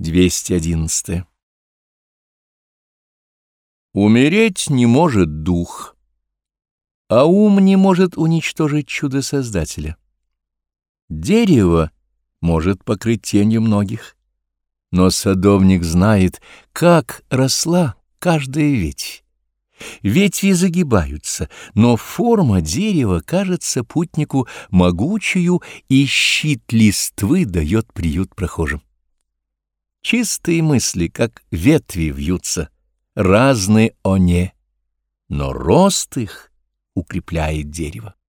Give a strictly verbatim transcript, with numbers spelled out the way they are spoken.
двести одиннадцать. Умереть не может дух, а ум не может уничтожить чудо Создателя. Дерево может покрыть тенью многих, но садовник знает, как росла каждая ветвь. Ветви загибаются, но форма дерева кажется путнику могучую, и щит листвы дает приют прохожим. Чистые мысли, как ветви, вьются, разные они, но рост их укрепляет дерево.